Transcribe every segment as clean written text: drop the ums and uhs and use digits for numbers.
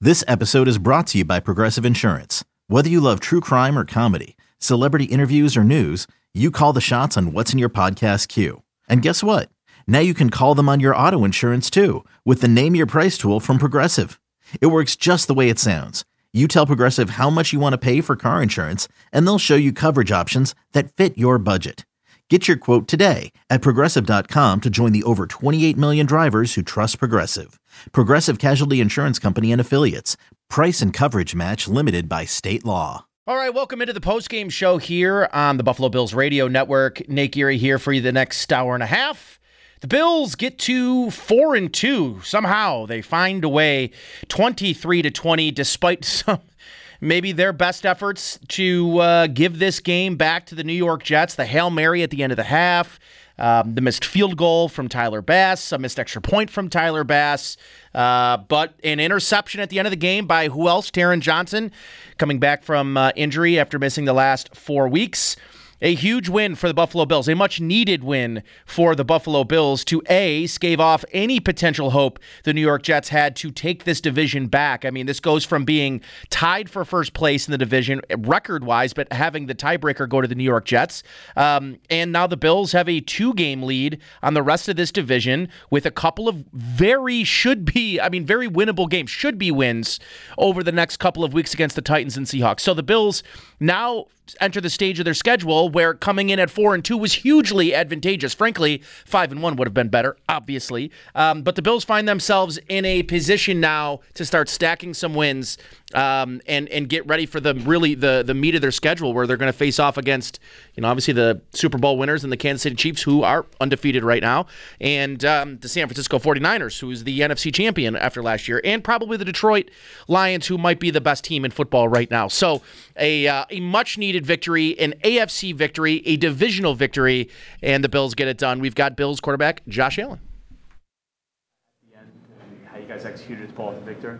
This episode is brought to you by Progressive Insurance. Whether you love true crime or comedy, celebrity interviews or news, you call the shots on what's in your podcast queue. And guess what? Now you can call them on your auto insurance too with the Name Your Price tool from Progressive. It works just the way it sounds. You tell Progressive how much you want to pay for car insurance, and they'll show you coverage options that fit your budget. Get your quote today at Progressive.com to join the over 28 million drivers who trust Progressive. Progressive Casualty Insurance Company and Affiliates. Price and coverage match limited by state law. All right, welcome into the postgame show here on the Buffalo Bills Radio Network. Nate Geary here for you the next hour and a half. The Bills get to 4-2. Somehow they find a way, 23-20, despite some maybe their best efforts to give this game back to the New York Jets. The Hail Mary at the end of the half, the missed field goal from Tyler Bass, a missed extra point from Tyler Bass, but an interception at the end of the game by who else? Taron Johnson, coming back from injury after missing the last 4 weeks. A huge win for the Buffalo Bills, a much-needed win for the Buffalo Bills to, A, stave off any potential hope the New York Jets had to take this division back. I mean, this goes from being tied for first place in the division, record-wise, but having the tiebreaker go to the New York Jets. And now the Bills have a 2-game lead on the rest of this division with a couple of very winnable games, should-be wins over the next couple of weeks against the Titans and Seahawks. So the Bills now enter the stage of their schedule where coming in at 4-2 was hugely advantageous. Frankly, 5-1 would have been better, obviously. But the Bills find themselves in a position now to start stacking some wins and get ready for the meat of their schedule, where they're going to face off against, obviously the Super Bowl winners and the Kansas City Chiefs, who are undefeated right now, and the San Francisco 49ers, who is the NFC champion after last year, and probably the Detroit Lions, who might be the best team in football right now. So a much-needed victory, an AFC victory, a divisional victory, and the Bills get it done. We've got Bills quarterback Josh Allen. How you guys executed the ball with Victor?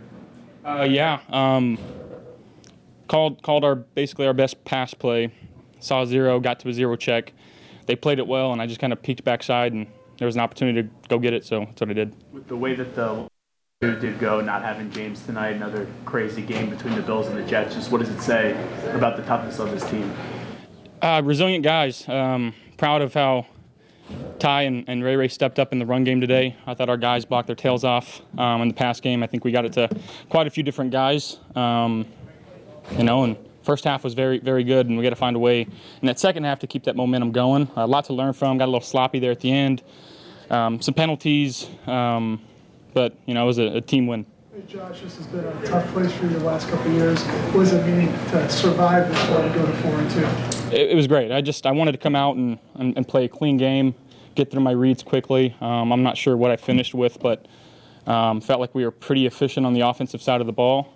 Called our best pass play. Saw a zero, got to a zero check. They played it well, and I just kind of peeked backside, and there was an opportunity to go get it, so that's what I did. With the way that the did go, not having James tonight, another crazy game between the Bills and the Jets, just what does it say about the toughness of this team? Resilient guys. Proud of how Ty and Ray stepped up in the run game today. I thought our guys blocked their tails off in the pass game. I think we got it to quite a few different guys. And first half was very, very good, and we got to find a way in that second half to keep that momentum going. A lot to learn from. Got a little sloppy there at the end. Some penalties, but it was a team win. Hey Josh, this has been a tough place for you the last couple of years. What does it mean to survive this one and go to 4-2? It was great. I wanted to come out and play a clean game, get through my reads quickly. I'm not sure what I finished with, but felt like we were pretty efficient on the offensive side of the ball.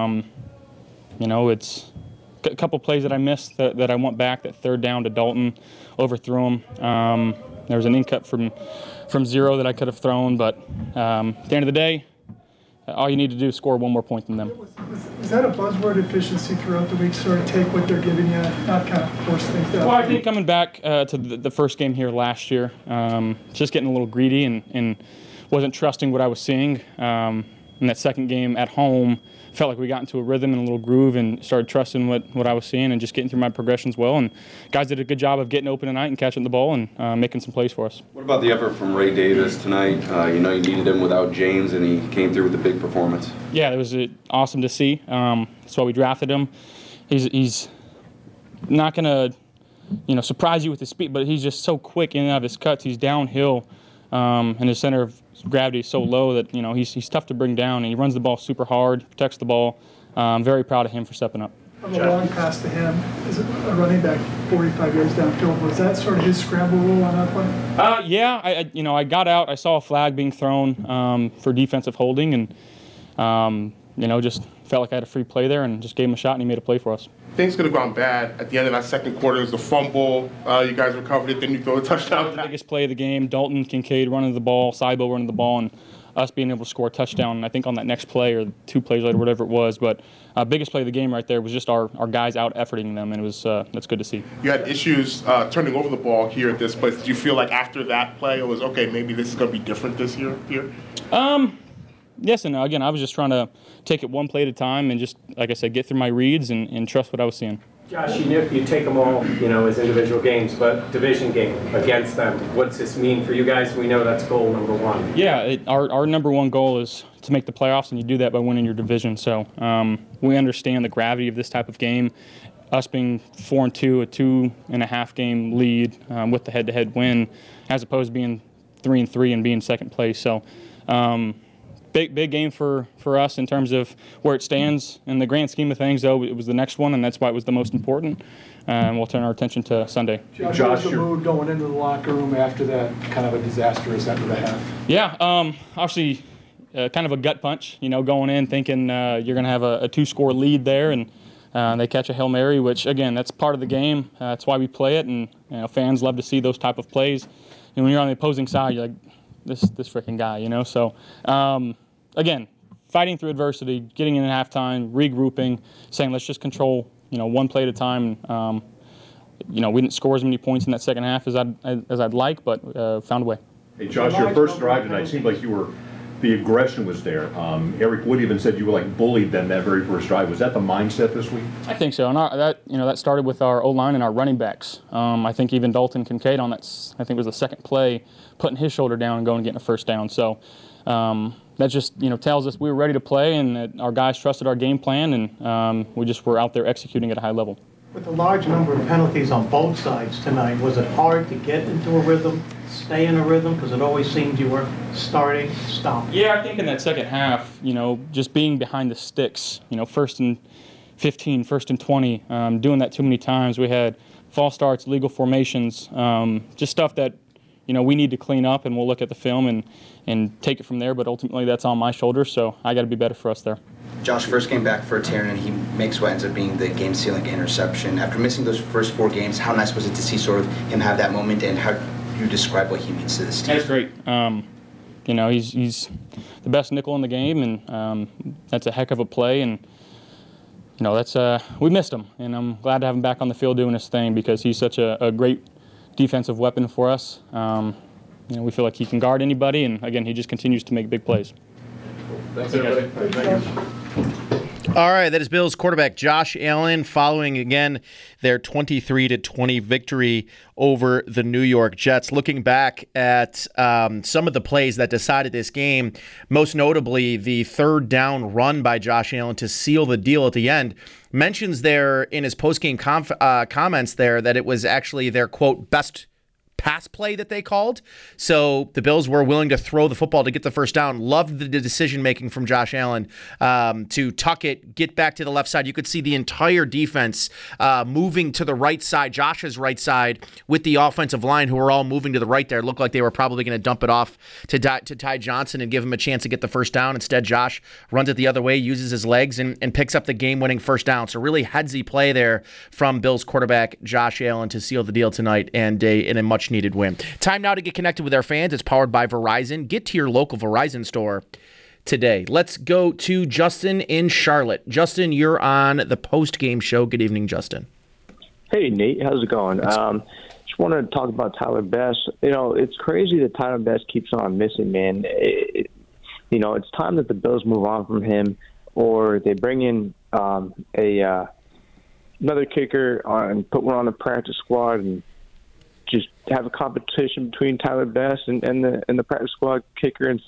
It's a couple plays that I missed that I went back, that third down to Dalton, overthrew him. There was an in-cut from zero that I could have thrown, but at the end of the day, all you need to do is score one more point than them. Is that a buzzword, efficiency, throughout the week, sort of take what they're giving you, not kind of force things down? Well, I think coming back to the first game here last year, just getting a little greedy and wasn't trusting what I was seeing. In that second game at home, felt like we got into a rhythm and a little groove and started trusting what I was seeing and just getting through my progressions well. And guys did a good job of getting open tonight and catching the ball and making some plays for us. What about the effort from Ray Davis tonight? You needed him without James, and he came through with a big performance. Yeah, it was awesome to see. That's why we drafted him. He's not going to surprise you with his speed, but he's just so quick in and out of his cuts. He's downhill, and his center of gravity is so low that he's tough to bring down, and he runs the ball super hard, protects the ball. I'm very proud of him for stepping up. On the long pass to him, is it a running back 45 yards downfield? Was that sort of his scramble rule on that play? Yeah, I got out. I saw a flag being thrown for defensive holding, and just felt like I had a free play there and just gave him a shot, and he made a play for us. Things could have gone bad at the end of that second quarter. There's a fumble. You guys recovered it. Then you throw a touchdown. The biggest play of the game, Dalton Kincaid running the ball, Saibo running the ball, and us being able to score a touchdown, I think, on that next play or 2 plays later, whatever it was. But biggest play of the game right there was just our guys out-efforting them, and it was that's good to see. You had issues turning over the ball here at this place. Did you feel like after that play it was, okay, maybe this is going to be different this year here? Yes and no. Again, I was just trying to take it one play at a time and just, like I said, get through my reads and trust what I was seeing. Josh, you take them all, as individual games, but division game against them. What's this mean for you guys? We know that's goal number one. Yeah, our number one goal is to make the playoffs, and you do that by winning your division. So we understand the gravity of this type of game. Us being 4-2, a 2.5 game lead with the head-to-head win, as opposed to being 3-3 and being second place. So big game for us in terms of where it stands. In the grand scheme of things, though, it was the next one, and that's why it was the most important. And we'll turn our attention to Sunday. Josh, what was the mood going into the locker room after that kind of a disastrous end of the half? Yeah, obviously kind of a gut punch, going in thinking you're going to have a 2-score lead there, and they catch a Hail Mary, which, again, that's part of the game. That's why we play it, and fans love to see those type of plays. And when you're on the opposing side, you're like, this freaking guy, So, again, fighting through adversity, getting in at halftime, regrouping, saying let's just control, one play at a time. We didn't score as many points in that second half as I'd like, but found a way. Hey, Josh, your first drive tonight seemed like the aggression was there. Eric Wood even said you were like bullied then that very first drive. Was that the mindset this week? I think so. And that started with our O-line and our running backs. I think even Dalton Kincaid on that, I think it was the second play, putting his shoulder down and going and getting a first down. So that just tells us we were ready to play and that our guys trusted our game plan, and we just were out there executing at a high level. With a large number of penalties on both sides tonight, was it hard to get into a rhythm, stay in a rhythm? Because it always seemed you were starting, stopping. Yeah, I think in that second half, just being behind the sticks, 1st and 15, 1st and 20, doing that too many times. We had false starts, legal formations, just stuff that, we need to clean up, and we'll look at the film and take it from there. But ultimately, that's on my shoulders, so I got to be better for us there. Josh, first game back for Taron, he makes what ends up being the game-sealing interception. After missing those first 4 games, how nice was it to see sort of him have that moment, and how do you describe what he means to this team? That's great. He's the best nickel in the game, and that's a heck of a play. And we missed him, and I'm glad to have him back on the field doing his thing because he's such a great defensive weapon for us. We feel like he can guard anybody, and again, he just continues to make big plays. Thanks, everybody. All right, that is Bills quarterback Josh Allen following again their 23-20 victory over the New York Jets. Looking back at some of the plays that decided this game, most notably the third down run by Josh Allen to seal the deal at the end, mentions there in his postgame comments there that it was actually their, quote, best pass play that they called. So the Bills were willing to throw the football to get the first down. Loved the decision-making from Josh Allen to tuck it, get back to the left side. You could see the entire defense moving to the right side, Josh's right side, with the offensive line who were all moving to the right there. It looked like they were probably going to dump it off to Ty Johnson and give him a chance to get the first down. Instead, Josh runs it the other way, uses his legs, and picks up the game-winning first down. So really headsy play there from Bills quarterback Josh Allen to seal the deal tonight and in a much needed win. Time now to get connected with our fans. It's powered by Verizon. Get to your local Verizon store today. Let's go to Justin in Charlotte. Justin, you're on the post-game show. Good evening, Justin. Hey, Nate. How's it going? Just wanted to talk about Tyler Bass. It's crazy that Tyler Bass keeps on missing, man. It's time that the Bills move on from him, or they bring in another kicker and put one on the practice squad and just have a competition between Tyler Bass and the practice squad kicker, and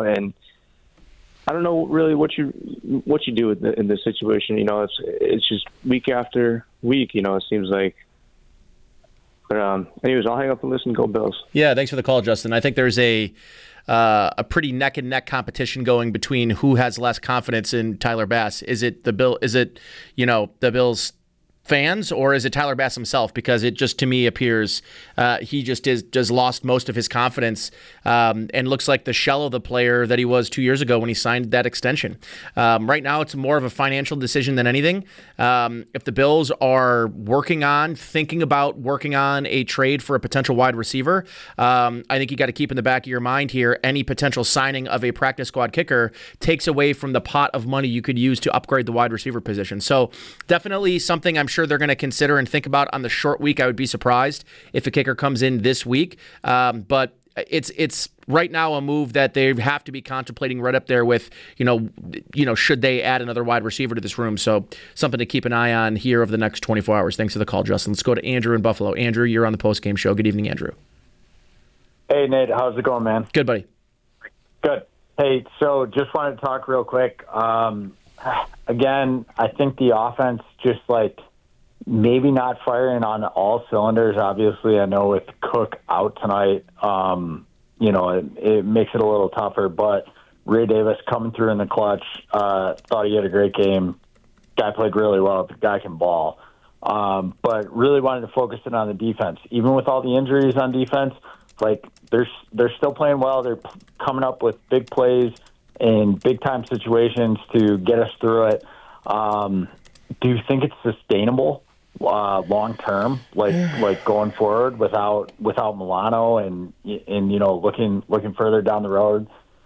I don't know really what you do in this situation. It's just week after week. It seems like. But anyways, I'll hang up and listen. Go Bills. Yeah, thanks for the call, Justin. I think there's a pretty neck and neck competition going between who has less confidence in Tyler Bass. Is it the Bill? Is it the Bills fans, or is it Tyler Bass himself? Because it just, to me, appears he just lost most of his confidence and looks like the shell of the player that he was 2 years ago when he signed that extension. Right now, it's more of a financial decision than anything. If the Bills are thinking about working on a trade for a potential wide receiver, I think you got to keep in the back of your mind here, any potential signing of a practice squad kicker takes away from the pot of money you could use to upgrade the wide receiver position. So definitely something I'm sure they're going to consider and think about on the short week. I would be surprised if a kicker comes in this week. But it's right now a move that they have to be contemplating right up there with, should they add another wide receiver to this room? So something to keep an eye on here over the next 24 hours. Thanks for the call, Justin. Let's go to Andrew in Buffalo. Andrew, you're on the postgame show. Good evening, Andrew. Hey, Nate. How's it going, man? Good, buddy. Good. Hey, so just wanted to talk real quick. Again, I think the offense just maybe not firing on all cylinders. Obviously, I know with Cook out tonight, it makes it a little tougher. But Ray Davis coming through in the clutch, thought he had a great game. Guy played really well. The guy can ball. But really wanted to focus in on the defense. Even with all the injuries on defense, they're still playing well. They're coming up with big plays in big-time situations to get us through it. Do you think it's sustainable long term, going forward without Milano and looking further down the road?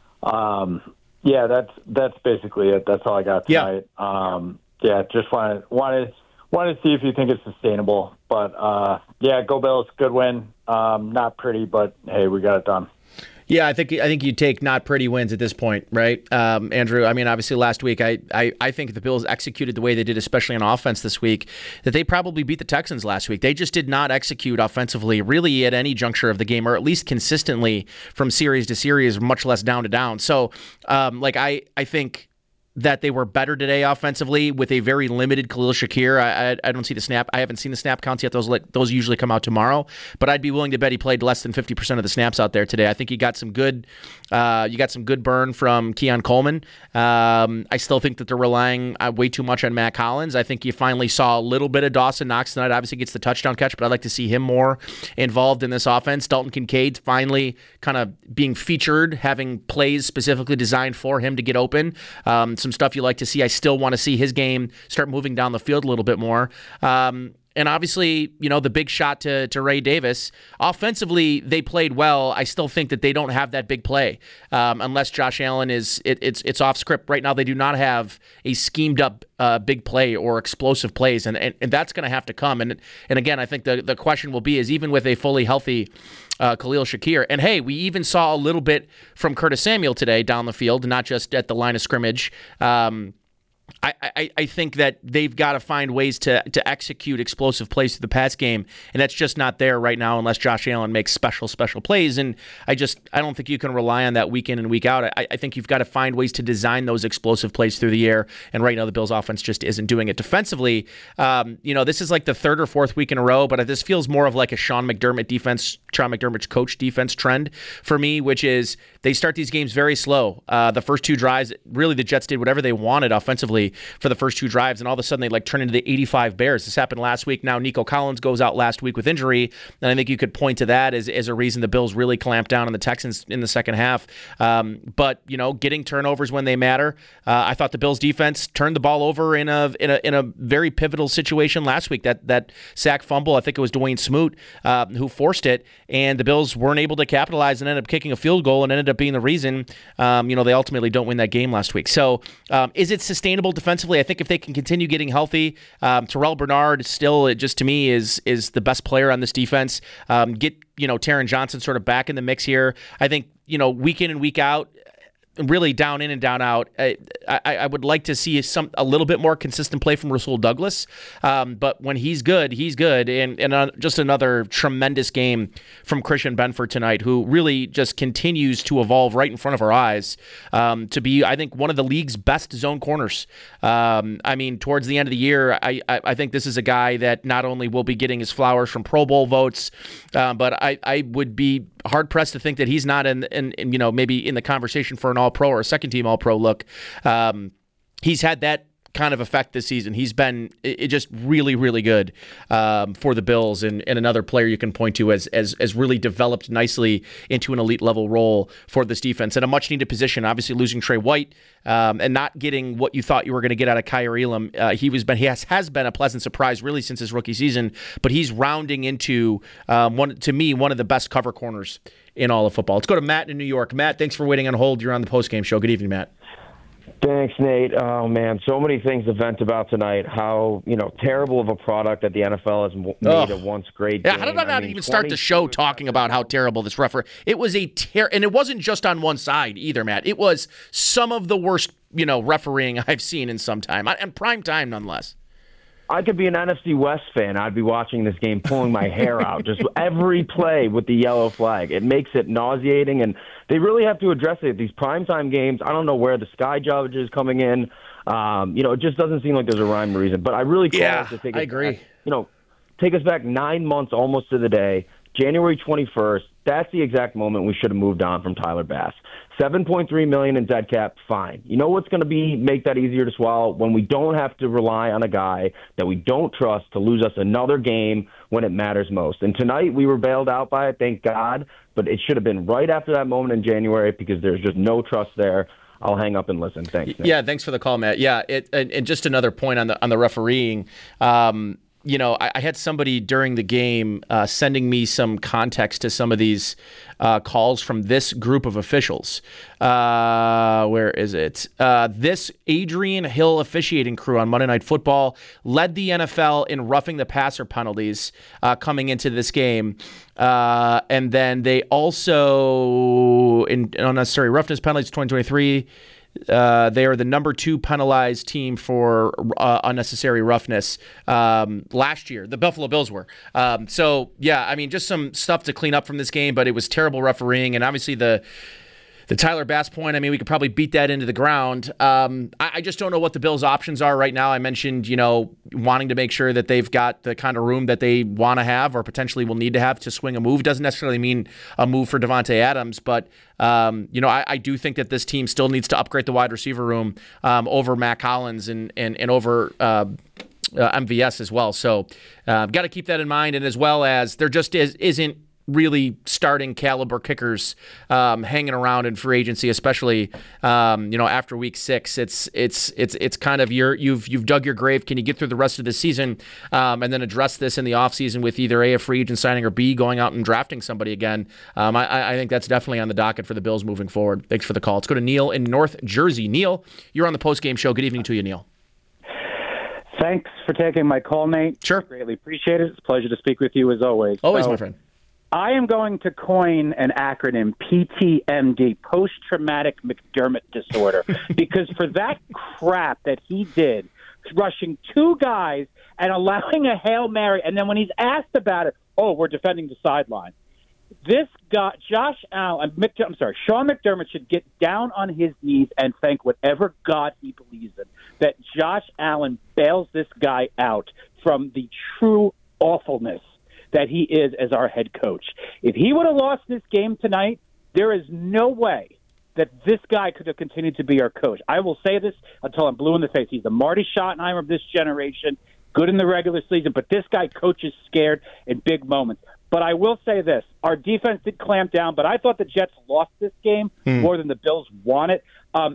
That's basically it. That's all I got tonight. Just wanted to see if you think it's sustainable. But go Bills, good win. Not pretty, but hey, we got it done. Yeah, I think you take not pretty wins at this point, right, Andrew? I mean, obviously last week, I think if the Bills executed the way they did, especially on offense this week, that they probably beat the Texans last week. They just did not execute offensively really at any juncture of the game, or at least consistently from series to series, much less down to down. So, I think that they were better today offensively with a very limited Khalil Shakir. I don't see the snap. I haven't seen the snap counts yet. Those usually come out tomorrow. But I'd be willing to bet he played less than 50% of the snaps out there today. I think you got some good burn from Keon Coleman. I still think that they're relying way too much on Matt Collins. I think you finally saw a little bit of Dawson Knox tonight. Obviously gets the touchdown catch, but I'd like to see him more involved in this offense. Dalton Kincaid finally kind of being featured, having plays specifically designed for him to get open. Some stuff you like to see. I still want to see his game start moving down the field a little bit more. And obviously, the big shot to Ray Davis. Offensively, they played well. I still think that they don't have that big play unless Josh Allen it's off script. Right now, they do not have a schemed up big play or explosive plays, and that's going to have to come. And again, I think the question will be is even with a fully healthy Khalil Shakir, and hey, we even saw a little bit from Curtis Samuel today down the field, not just at the line of scrimmage. I think that they've got to find ways to execute explosive plays through the pass game, and that's just not there right now unless Josh Allen makes special plays. And I don't think you can rely on that week in and week out. I think you've got to find ways to design those explosive plays through the air, and right now the Bills' offense just isn't doing it. Defensively, this is like the third or fourth week in a row, but this feels more of like a Sean McDermott's coach defense trend for me, which is they start these games very slow. The first two drives, really the Jets did whatever they wanted offensively for the first two drives, and all of a sudden they turn into the 85 Bears. This happened last week. Now Nico Collins goes out last week with injury, and I think you could point to that as a reason the Bills really clamped down on the Texans in the second half. But getting turnovers when they matter. I thought the Bills defense turned the ball over in a very pivotal situation last week. That sack fumble, I think it was Dwayne Smoot who forced it, and the Bills weren't able to capitalize and ended up kicking a field goal and ended up being the reason they ultimately don't win that game last week. So is it sustainable defensively? I think if they can continue getting healthy, Terrell Bernard still, just to me, is the best player on this defense. Get Taron Johnson sort of back in the mix here. I think week in and week out, really down in and down out. I would like to see a little bit more consistent play from Rasul Douglas. But when he's good, he's good. And just another tremendous game from Christian Benford tonight, who really just continues to evolve right in front of our eyes to be, I think, one of the league's best zone corners. Towards the end of the year, I think this is a guy that not only will be getting his flowers from Pro Bowl votes, but I would be hard-pressed to think that he's not in maybe in the conversation for an All-Pro or a second-team All-Pro look. He's had that kind of effect this season. He's been just really, really good for the Bills, and another player you can point to as really developed nicely into an elite level role for this defense. And a much needed position, obviously losing Trey White and not getting what you thought you were going to get out of Kaiir Elam. He has been a pleasant surprise really since his rookie season, but he's rounding into one of the best cover corners in all of football. Let's go to Matt in New York. Matt, thanks for waiting on hold. You're on the postgame show. Good evening, Matt. Thanks, Nate. Oh, man, so many things to vent about tonight. How, terrible of a product that the NFL has made a once great game. Yeah, how did I not even start the show talking about how terrible this referee? It was and it wasn't just on one side either, Matt. It was some of the worst, refereeing I've seen in some time, and prime time nonetheless. I could be an NFC West fan. I'd be watching this game pulling my hair out. Just every play with the yellow flag. It makes it nauseating, and they really have to address it. These primetime games, I don't know where the Sky Judge is coming in. It just doesn't seem like there's a rhyme or reason. But I really call us to take I agree. Take us back 9 months almost to the day, January 21st. That's the exact moment we should have moved on from Tyler Bass. $7.3 million in dead cap, fine. You know what's going to make that easier to swallow? When we don't have to rely on a guy that we don't trust to lose us another game when it matters most. And tonight we were bailed out by it, thank God, but it should have been right after that moment in January because there's just no trust there. I'll hang up and listen. Thanks, Nick. Yeah, thanks for the call, Matt. Yeah, and just another point on the refereeing. I had somebody during the game sending me some context to some of these calls from this group of officials. Where is it? This Adrian Hill officiating crew on Monday Night Football led the NFL in roughing the passer penalties coming into this game. And then they also, in unnecessary roughness penalties 2023, they are the number 2 penalized team for unnecessary roughness last year. The Buffalo Bills were. Just some stuff to clean up from this game, but it was terrible refereeing, and obviously the Tyler Bass point, we could probably beat that into the ground. I just don't know what the Bills' options are right now. I mentioned, wanting to make sure that they've got the kind of room that they want to have or potentially will need to have to swing a move. Doesn't necessarily mean a move for Davante Adams, but I do think that this team still needs to upgrade the wide receiver room over Mac Hollins and over MVS as well. So got to keep that in mind, and as well as there just isn't really starting caliber kickers hanging around in free agency, especially after week 6. It's kind of you've dug your grave. Can you get through the rest of the season and then address this in the offseason with either A, a free agent signing, or B, going out and drafting somebody again? I think that's definitely on the docket for the Bills moving forward. Thanks for the call. Let's go to Neil in North Jersey. Neil, you're on the post-game show. Good evening to you, Neil. Thanks for taking my call, Nate. Sure. Greatly appreciate it. It's a pleasure to speak with you as always. Always, my friend. I am going to coin an acronym, PTMD, post-traumatic McDermott disorder, because for that crap that he did, rushing 2 guys and allowing a Hail Mary, and then when he's asked about it, we're defending the sideline. This guy, Sean McDermott should get down on his knees and thank whatever God he believes in, that Josh Allen bails this guy out from the true awfulness that he is as our head coach. If he would have lost this game tonight, there is no way that this guy could have continued to be our coach. I will say this until I'm blue in the face. He's the Marty Schottenheimer of this generation, good in the regular season, but this guy coaches scared in big moments. But I will say this. Our defense did clamp down, but I thought the Jets lost this game more than the Bills won it.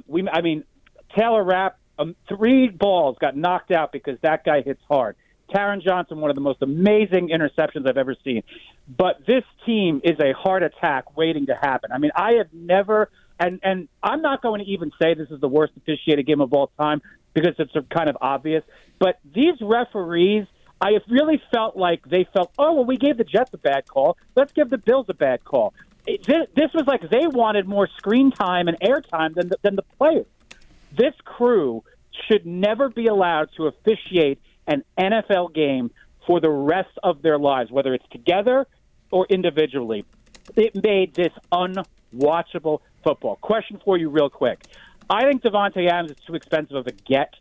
Taylor Rapp, 3 balls got knocked out because that guy hits hard. Taron Johnson, one of the most amazing interceptions I've ever seen. But this team is a heart attack waiting to happen. I have never, and I'm not going to even say this is the worst officiated game of all time because it's kind of obvious. But these referees, I have really felt like they felt, we gave the Jets a bad call. Let's give the Bills a bad call. This was like they wanted more screen time and air time than the players. This crew should never be allowed to officiate an NFL game for the rest of their lives, whether it's together or individually. It made this unwatchable football. Question for you real quick. I think Davante Adams is too expensive of a get.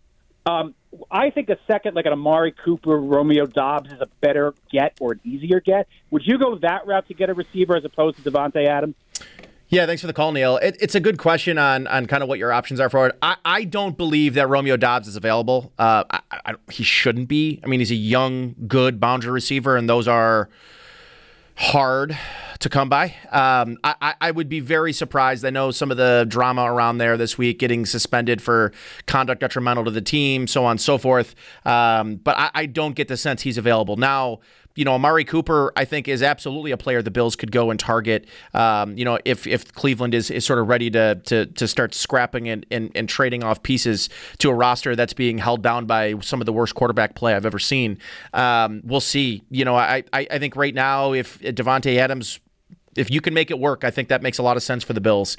I think a second, like an Amari Cooper, Romeo Doubs, is a better get or an easier get. Would you go that route to get a receiver as opposed to Davante Adams? Yeah, thanks for the call, Neil. It's a good question on kind of what your options are for it. I don't believe that Romeo Doubs is available. He shouldn't be. He's a young, good boundary receiver, and those are hard to come by. I would be very surprised. I know some of the drama around there this week, getting suspended for conduct detrimental to the team, so on and so forth. But I don't get the sense he's available. Now, Amari Cooper, I think, is absolutely a player the Bills could go and target. If Cleveland is sort of ready to start scrapping and trading off pieces to a roster that's being held down by some of the worst quarterback play I've ever seen. We'll see. I think right now, if Davante Adams, if you can make it work, I think that makes a lot of sense for the Bills.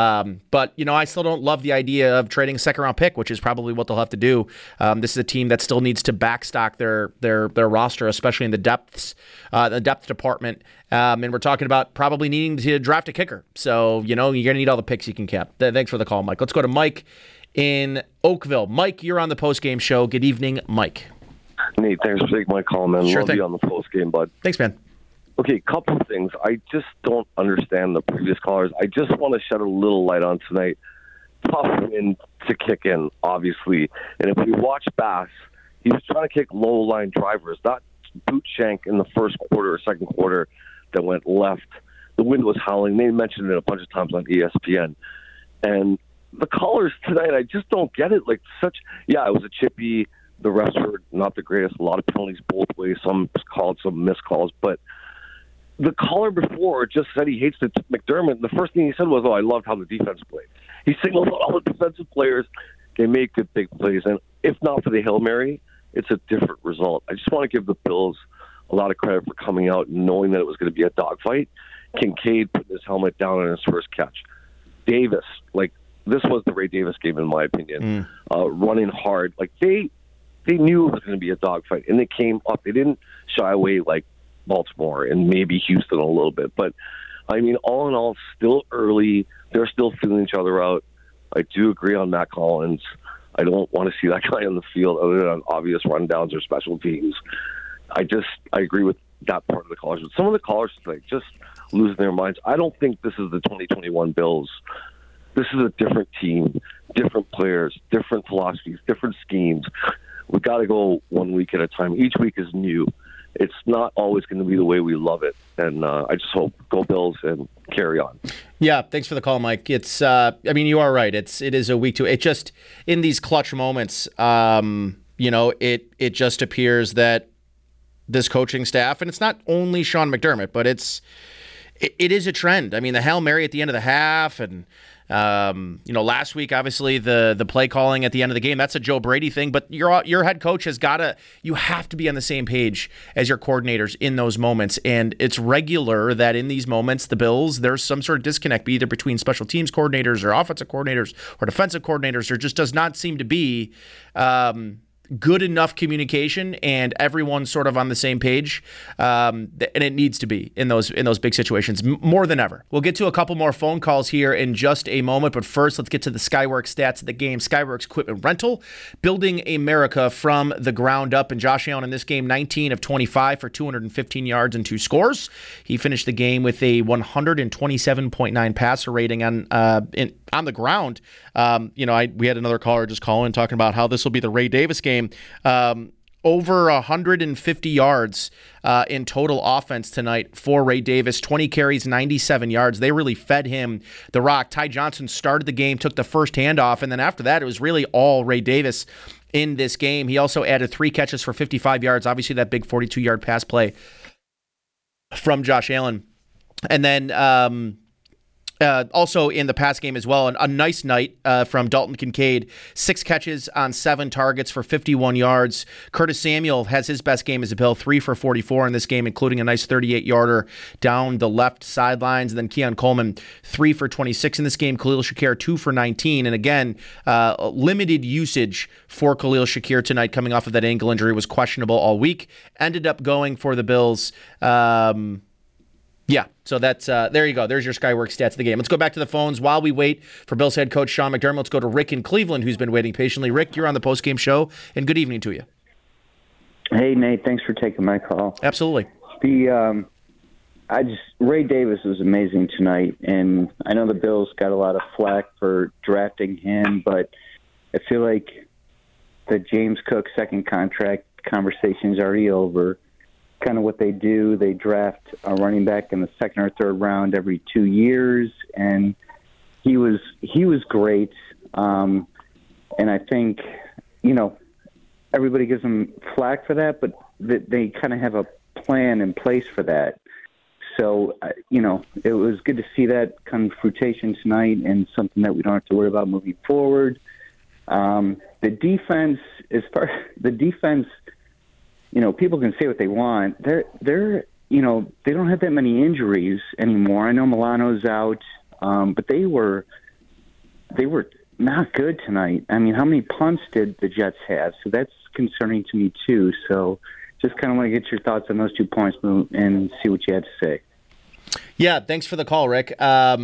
But I still don't love the idea of trading a second-round pick, which is probably what they'll have to do. This is a team that still needs to backstock their roster, especially in the depth department. And we're talking about probably needing to draft a kicker. So, you're going to need all the picks you can cap. Thanks for the call, Mike. Let's go to Mike in Oakville. Mike, you're on the postgame show. Good evening, Mike. Nate, thanks for taking my call, man. Sure Love thing. you on the postgame, bud. Thanks, man. Okay, couple of things. I just don't understand the previous callers. I just want to shed a little light on tonight. Tough win to kick in, obviously. And if we watch Bass, he was trying to kick low-line drivers, not boot shank in the first quarter or second quarter that went left. The wind was howling. They mentioned it a bunch of times on ESPN. And the callers tonight, I just don't get it. It was a chippy. The refs were not the greatest. A lot of penalties both ways. Some called, some missed calls. But the caller before just said he hates McDermott. The first thing he said was, I loved how the defense played. He singled out all the defensive players. They made good big plays. And if not for the Hail Mary, it's a different result. I just want to give the Bills a lot of credit for coming out and knowing that it was going to be a dogfight. Kincaid putting his helmet down on his first catch. Davis, this was the Ray Davis game, in my opinion. Running hard. They knew it was going to be a dogfight, and they came up. They didn't shy away like Baltimore and maybe Houston a little bit. But, all in all, still early. They're still feeling each other out. I do agree on Matt Collins. I don't want to see that guy on the field other than on obvious rundowns or special teams. I agree with that part of the callers. But some of the callers just losing their minds. I don't think this is the 2021 Bills. This is a different team, different players, different philosophies, different schemes. We've got to go 1 week at a time. Each week is new. It's not always going to be the way we love it. And I just hope go Bills and carry on. Yeah, thanks for the call, Mike. It's, you are right. It is a week 2. It just, in these clutch moments, it just appears that this coaching staff, and it's not only Sean McDermott, but it is a trend. The Hail Mary at the end of the half, and last week, obviously, the play calling at the end of the game, that's a Joe Brady thing, but your head coach you have to be on the same page as your coordinators in those moments. And it's regular that in these moments, the Bills, there's some sort of disconnect either between special teams coordinators or offensive coordinators or defensive coordinators. There just does not seem to be good enough communication and everyone's sort of on the same page, and it needs to be in those big situations more than ever. We'll get to a couple more phone calls here in just a moment, but first let's get to the Skyworks stats of the game. Skyworks Equipment Rental, building America from the ground up. And Josh Allen in this game, 19 of 25 for 215 yards and 2 scores. He finished the game with a 127.9 passer rating on the ground. We had another caller just call in talking about how this will be the Ray Davis game. Over 150 yards in total offense tonight for Ray Davis. 20 carries, 97 yards. They really fed him the rock. Ty Johnson started the game, took the first handoff, and then after that, it was really all Ray Davis in this game. He also added 3 catches for 55 yards. Obviously, that big 42-yard pass play from Josh Allen. And then also in the pass game as well, a nice night from Dalton Kincaid. 6 catches on 7 targets for 51 yards. Curtis Samuel has his best game as a Bill, 3 for 44 in this game, including a nice 38-yarder down the left sidelines. And then Keon Coleman, 3 for 26 in this game. Khalil Shakir, 2 for 19. And again, limited usage for Khalil Shakir tonight, coming off of that ankle injury, was questionable all week. Ended up going for the Bills. So that's there you go. There's your Skyworks stats of the game. Let's go back to the phones while we wait for Bills head coach Sean McDermott. Let's go to Rick in Cleveland, who's been waiting patiently. Rick, you're on the postgame show, and good evening to you. Hey, Nate. Thanks for taking my call. Absolutely. Ray Davis was amazing tonight, and I know the Bills got a lot of flack for drafting him, but I feel like the James Cook second contract conversation is already over. kind of what they do. They draft a running back in the second or third round every 2 years, and he was great. And I think, everybody gives him flack for that, but they kind of have a plan in place for that. So, it was good to see that kind of fruition tonight and something that we don't have to worry about moving forward. The defense, people can say what they want. They don't have that many injuries anymore. I know Milano's out, but they were not good tonight. I mean, how many punts did the Jets have? So that's concerning to me too. So just kind of want to get your thoughts on those 2 points and see what you had to say. Yeah, thanks for the call, Rick.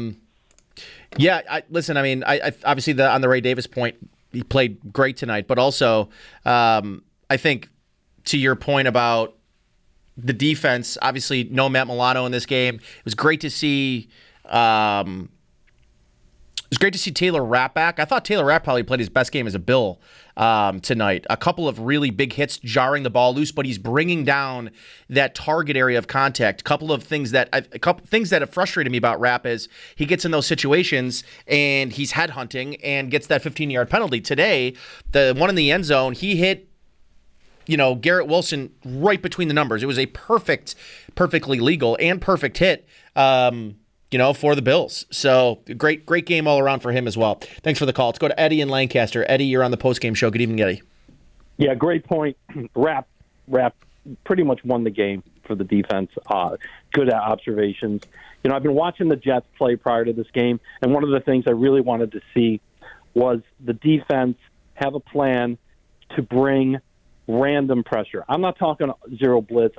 Listen, I mean, I obviously on the Ray Davis point, he played great tonight, but also I think to your point about the defense, obviously no Matt Milano in this game. It was great to see. It was great to see Taylor Rapp back. I thought Taylor Rapp probably played his best game as a Bill tonight. A couple of really big hits, jarring the ball loose, but he's bringing down that target area of contact. A couple things that have frustrated me about Rapp is he gets in those situations and he's headhunting and gets that 15-yard penalty. Today, the one in the end zone, he hit Garrett Wilson right between the numbers. It was a perfectly legal and perfect hit. For the Bills. So great game all around for him as well. Thanks for the call. Let's go to Eddie in Lancaster. Eddie, you're on the postgame show. Good evening, Eddie. Yeah, great point. Rapp pretty much won the game for the defense. Good observations. I've been watching the Jets play prior to this game, and one of the things I really wanted to see was the defense have a plan to bring random pressure. I'm not talking zero blitz.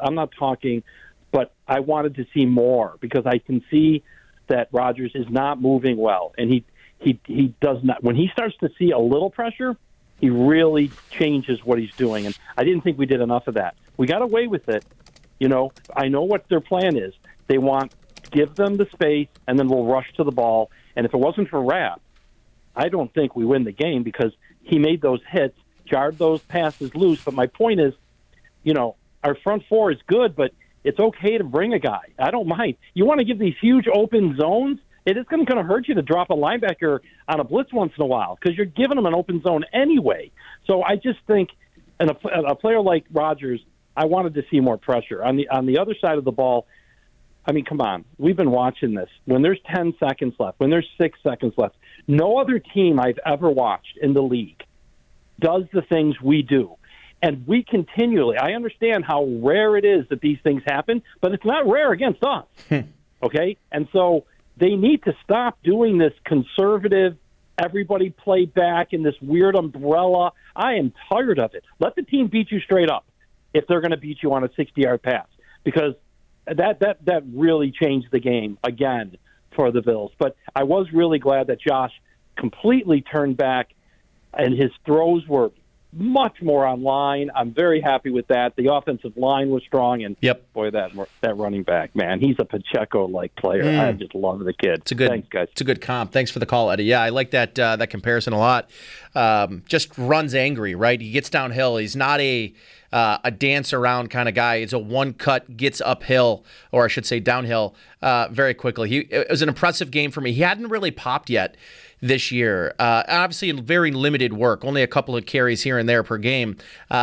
But I wanted to see more because I can see that Rodgers is not moving well, and he does not. When he starts to see a little pressure, he really changes what he's doing, and I didn't think we did enough of that. We got away with it. I know what their plan is. They want give them the space, and then we'll rush to the ball. And if it wasn't for Rapp, I don't think we win the game because he made those hits, jarred those passes loose. But my point is, our front four is good, but it's okay to bring a guy. I don't mind. You want to give these huge open zones? It is going to hurt you to drop a linebacker on a blitz once in a while because you're giving them an open zone anyway. So I just think, and a player like Rodgers, I wanted to see more pressure. On the other side of the ball, I mean, come on. We've been watching this. When there's 10 seconds left, when there's 6 seconds left, no other team I've ever watched in the league does the things we do. And we continually, I understand how rare it is that these things happen, but it's not rare against us, okay? And so they need to stop doing this conservative, everybody play back in this weird umbrella. I am tired of it. Let the team beat you straight up if they're going to beat you on a 60-yard pass, because that really changed the game again for the Bills. But I was really glad that Josh completely turned back, and his throws were much more online. I'm very happy with that. The offensive line was strong, and boy, that running back, man, he's a Pacheco-like player. I just love the kid. Thanks, guys. It's a good comp. Thanks for the call, Eddie. Yeah, I like that comparison a lot. Just runs angry, right? He gets downhill. He's not a dance around kind of guy. It's a one cut, gets uphill, or I should say downhill, very quickly. It was an impressive game for me. He hadn't really popped yet this year. Obviously, in very limited work, only a couple of carries here and there per game.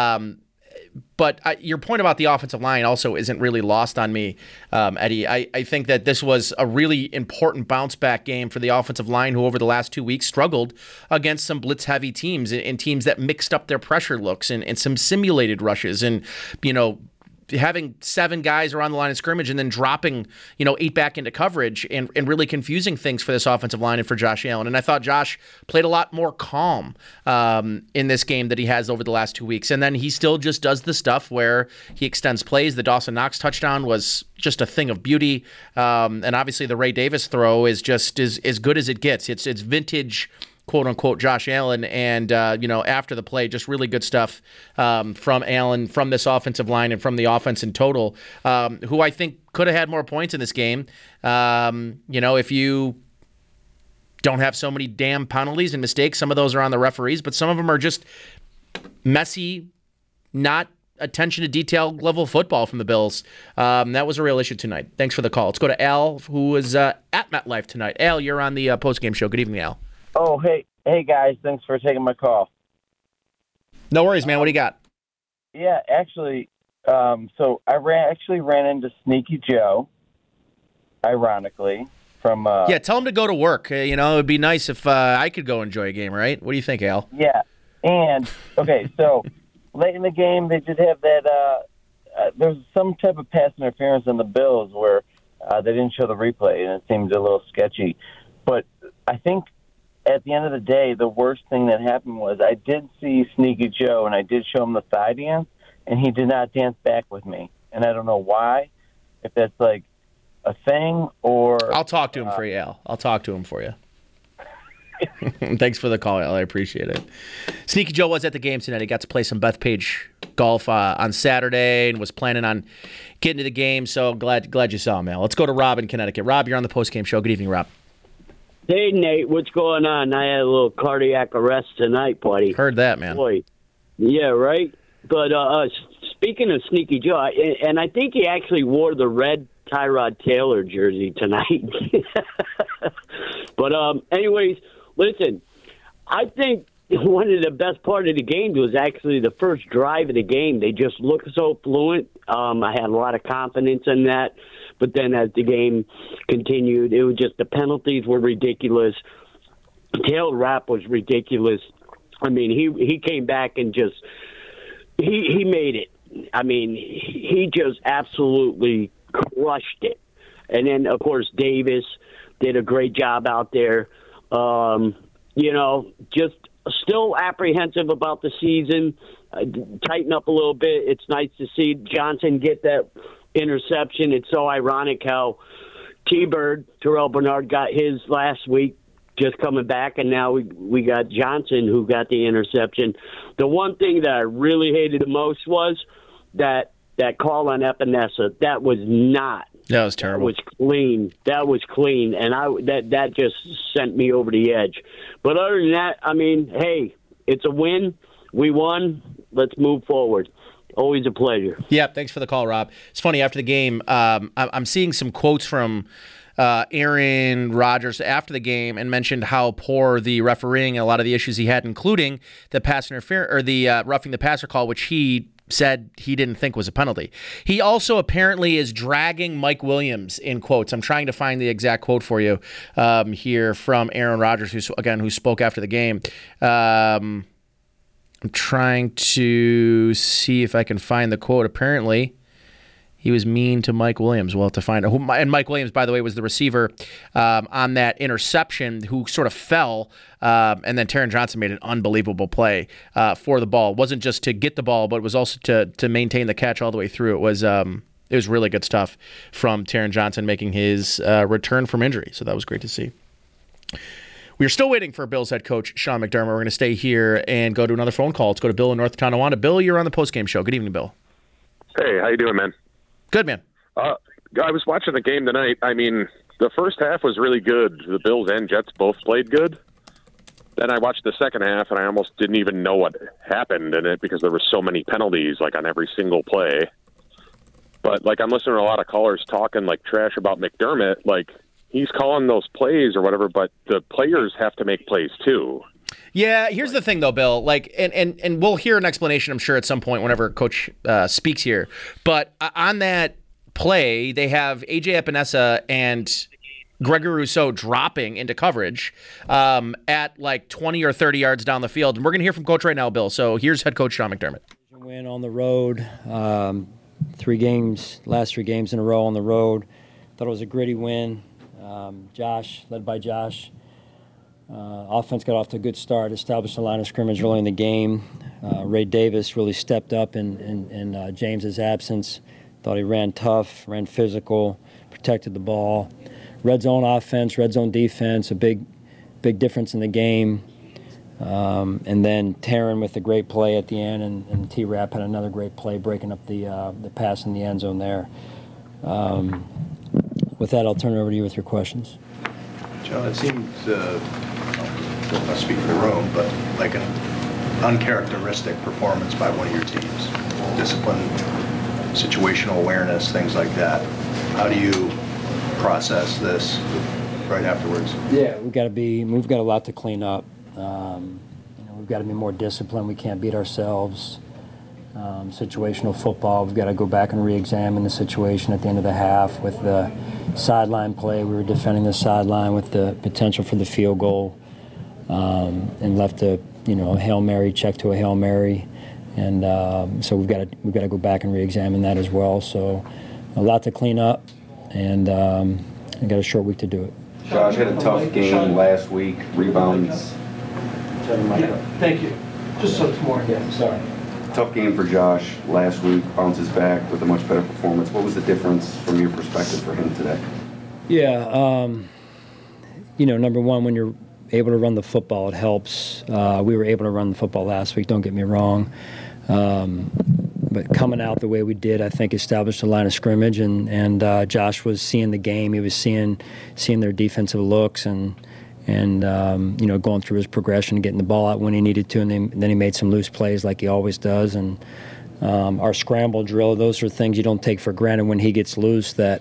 But your point about the offensive line also isn't really lost on me, Eddie. I think that this was a really important bounce-back game for the offensive line, who over the last 2 weeks struggled against some blitz-heavy teams and teams that mixed up their pressure looks and some simulated rushes and, having 7 guys around the line of scrimmage and then dropping, 8 back into coverage and really confusing things for this offensive line and for Josh Allen. And I thought Josh played a lot more calm in this game that he has over the last 2 weeks. And then he still just does the stuff where he extends plays. The Dawson Knox touchdown was just a thing of beauty. And obviously the Ray Davis throw is just as good as it gets. It's vintage, quote-unquote, Josh Allen, and, after the play, just really good stuff from Allen, from this offensive line, and from the offense in total, who I think could have had more points in this game. If you don't have so many damn penalties and mistakes, some of those are on the referees, but some of them are just messy, not attention to detail level football from the Bills. That was a real issue tonight. Thanks for the call. Let's go to Al, who is at MetLife tonight. Al, you're on the post-game show. Good evening, Al. Oh, hey guys. Thanks for taking my call. No worries, man. What do you got? Yeah, actually, so I ran into Sneaky Joe, ironically, from... yeah, tell him to go to work. It would be nice if I could go enjoy a game, right? What do you think, Al? Yeah, and, okay, so late in the game, they did have that... there was some type of pass interference on the Bills where they didn't show the replay, and it seemed a little sketchy. But I think at the end of the day, the worst thing that happened was I did see Sneaky Joe, and I did show him the thigh dance, and he did not dance back with me. And I don't know why, if that's like a thing or... I'll talk to him for you, Al. I'll talk to him for you. Thanks for the call, Al. I appreciate it. Sneaky Joe was at the game tonight. He got to play some Bethpage golf on Saturday and was planning on getting to the game, so glad you saw him, Al. Let's go to Rob in Connecticut. Rob, you're on the post-game show. Good evening, Rob. Hey, Nate, what's going on? I had a little cardiac arrest tonight, buddy. Heard that, man. Boy. Yeah, right? But speaking of Sneaky Joe, and I think he actually wore the red Tyrod Taylor jersey tonight. But anyways, listen, I think one of the best part of the game was actually the first drive of the game. They just looked so fluent. I had a lot of confidence in that. But then as the game continued, it was just the penalties were ridiculous. Taylor Rapp was ridiculous. I mean, he came back and just he made it. I mean, he just absolutely crushed it. And then, of course, Davis did a great job out there. Just still apprehensive about the season. Tighten up a little bit. It's nice to see Johnson get that interception. It's so ironic how T-Bird, Terrell Bernard, got his last week just coming back, and now we got Johnson who got the interception. The one thing that I really hated the most was that call on Epinesa. That was not. That was terrible. That was clean, and that just sent me over the edge. But other than that, I mean, hey, it's a win. We won. Let's move forward. Always a pleasure. Yeah, thanks for the call, Rob. It's funny, after the game, I'm seeing some quotes from Aaron Rodgers after the game and mentioned how poor the refereeing and a lot of the issues he had, including the pass interference or the roughing the passer call, which he said he didn't think was a penalty. He also apparently is dragging Mike Williams in quotes. I'm trying to find the exact quote for you here from Aaron Rodgers, who spoke after the game. I'm trying to see if I can find the quote. Apparently, he was mean to Mike Williams. We'll have to find it. And Mike Williams, by the way, was the receiver on that interception who sort of fell, and then Taron Johnson made an unbelievable play for the ball. It wasn't just to get the ball, but it was also to maintain the catch all the way through. It was really good stuff from Taron Johnson making his return from injury, so that was great to see. We're still waiting for Bills head coach Sean McDermott. We're going to stay here and go to another phone call. Let's go to Bill in North Tonawanda. Bill, you're on the postgame show. Good evening, Bill. Hey, how you doing, man? Good, man. I was watching the game tonight. I mean, the first half was really good. The Bills and Jets both played good. Then I watched the second half, and I almost didn't even know what happened in it because there were so many penalties, like, on every single play. But, like, I'm listening to a lot of callers talking, like, trash about McDermott. Like, he's calling those plays or whatever, but the players have to make plays too. Yeah, here's the thing though, Bill. Like, and we'll hear an explanation, I'm sure, at some point whenever Coach speaks here. But on that play, they have AJ Epinesa and Gregory Rousseau dropping into coverage at like 20 or 30 yards down the field. And we're going to hear from Coach right now, Bill. So here's head coach Sean McDermott. Win on the road, last 3 games in a row on the road. Thought it was a gritty win. Josh, led by Josh. Offense got off to a good start, established a line of scrimmage early in the game. Ray Davis really stepped up in James's absence. Thought he ran tough, ran physical, protected the ball. Red zone offense, red zone defense, a big difference in the game. And then Taron with a great play at the end, and T-Rap had another great play breaking up the pass in the end zone there. With that, I'll turn it over to you with your questions. John, it seems, I'll speak for the room, but like a uncharacteristic performance by one of your teams. Discipline, situational awareness, things like that. How do you process this right afterwards? Yeah, we've got a lot to clean up. We've got to be more disciplined. We can't beat ourselves. Situational football, we've got to go back and re-examine the situation at the end of the half with the sideline play. We were defending the sideline with the potential for the field goal, and left a Hail Mary check to a Hail Mary, and so we've got to go back and re-examine that as well. So a lot to clean up, and I got a short week to do it. Josh had a tough game last week. Rebounds. Thank you. Just so it's more. Yeah, sorry. Tough game for Josh last week. Bounces back with a much better performance. What was the difference from your perspective for him today? Yeah, number one, when you're able to run the football, it helps. We were able to run the football last week, don't get me wrong. But coming out the way we did, I think established a line of scrimmage, and Josh was seeing the game. He was seeing their defensive looks and going through his progression, getting the ball out when he needed to, and then he made some loose plays like he always does. And our scramble drill, those are things you don't take for granted when he gets loose, that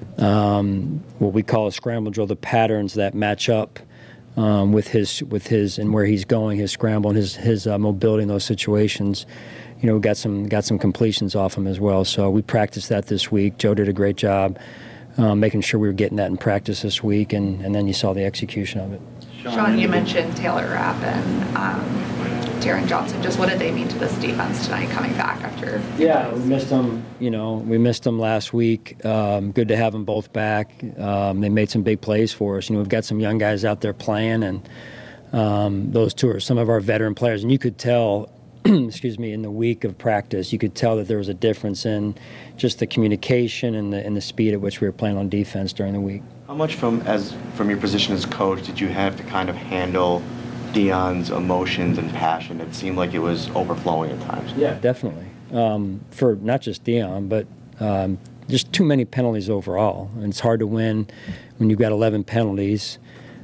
what we call a scramble drill, the patterns that match up with his and where he's going, his scramble and his mobility in those situations. We got some completions off him as well. So we practiced that this week. Joe did a great job making sure we were getting that in practice this week, and then you saw the execution of it. Sean, you mentioned Taylor Rapp and Darren Johnson. Just what did they mean to this defense tonight, coming back after? Yeah, we missed them. We missed them last week. Good to have them both back. They made some big plays for us. We've got some young guys out there playing, and those two are some of our veteran players. And you could tell, in the week of practice, you could tell that there was a difference in just the communication and the speed at which we were playing on defense during the week. How much from your position as coach did you have to kind of handle Deion's emotions and passion? It seemed like it was overflowing at times. Yeah, definitely. For not just Deion, but just too many penalties overall. And it's hard to win when you've got 11 penalties,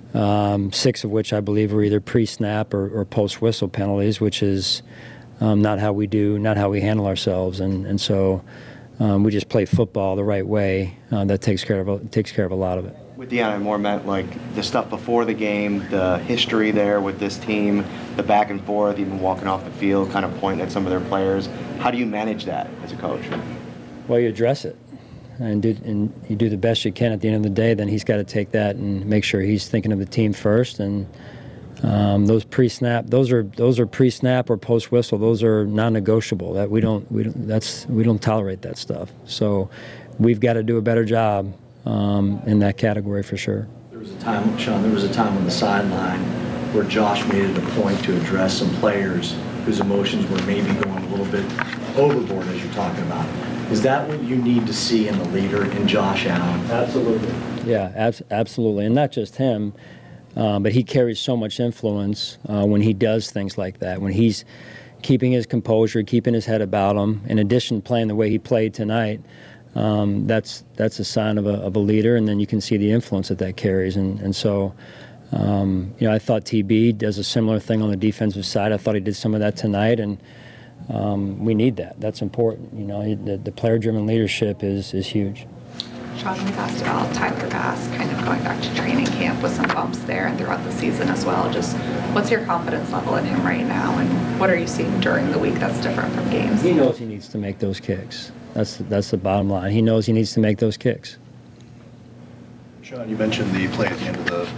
6 of which I believe were either pre-snap or post-whistle penalties, which is not how we handle ourselves. And so we just play football the right way. That takes care of a lot of it. With Deion, I more meant like the stuff before the game, the history there with this team, the back and forth, even walking off the field, kind of pointing at some of their players. How do you manage that as a coach? Well, you address it, and you do the best you can. At the end of the day, then he's got to take that and make sure he's thinking of the team first. And those pre-snap, those are pre-snap or post-whistle. Those are non-negotiable. That we don't tolerate that stuff. So we've got to do a better job in that category for sure. There was a time, Sean, on the sideline where Josh made it a point to address some players whose emotions were maybe going a little bit overboard, as you're talking about. Is that what you need to see in the leader, in Josh Allen? Absolutely. Yeah, absolutely. And not just him, but he carries so much influence when he does things like that, when he's keeping his composure, keeping his head about him. In addition, playing the way he played tonight, that's a sign of a leader, and then you can see the influence that carries. And so, I thought TB does a similar thing on the defensive side. I thought he did some of that tonight, and we need that. That's important. The player-driven leadership is huge. Sean, we've asked about Tyler Bass kind of going back to training camp with some bumps there and throughout the season as well. Just what's your confidence level in him right now, and what are you seeing during the week that's different from games? He knows he needs to make those kicks. That's the bottom line. He knows he needs to make those kicks. Sean, you mentioned the play at the end of the